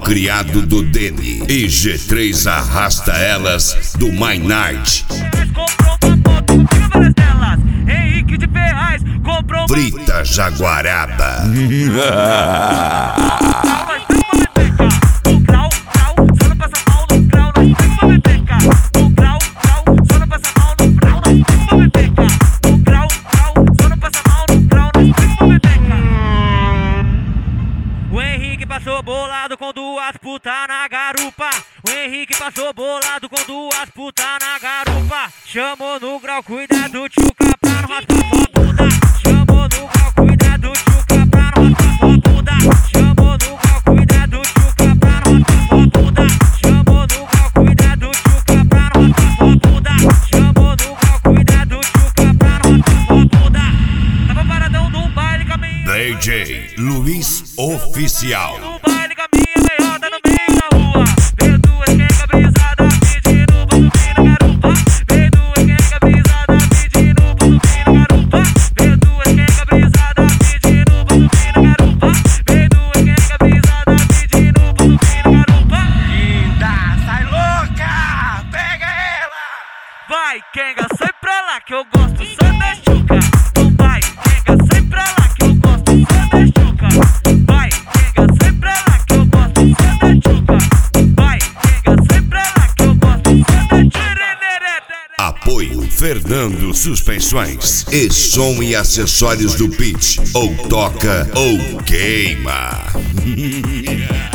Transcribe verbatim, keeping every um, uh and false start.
malcriado do Dene. E G três arrasta elas do My Night. Frita Jaguaraba. O Henrique passou bolado com duas putas na garupa. O Henrique passou bolado com duas putas na garupa. Chamou no grau, cuidado, tchuca, pra não raspar sua bunda. Chamou no grau, cuidado, tchuca, pra não raspar sua bunda. Chamou no grau, cuidado, tchuca, pra não raspar sua bunda. Chamou no grau, cuidado, tchuca, pra não raspar sua bunda. Chamou no grau, cuidado, tchuca, pra não raspar sua bunda. Tava paradão no baile, caminho. D J Luiz Oficial. No baile, caminho, meiota no meio da rua. Veio duas quenga brisada pedindo pra subir na garupa. Veio duas quenga brisada pedindo pra subir na garupa. Veio duas quenga brisada pedindo pra subir na garupa. Veio duas quenga brisada pedindo pra subir na garupa. Linda, sai louca, pega ela. Vai, quenga, sai pra lá que eu gosto só da chuca. Não vai, quenga, sai pra lá que eu gosto só da chuca. Vai, quenga, sai pra lá que eu gosto só da chuca. Vai, quenga, sai pra lá que eu gosto só da chuca. Apoio Fernando Suspensões e som e acessórios do Pitch. Ou toca ou queima.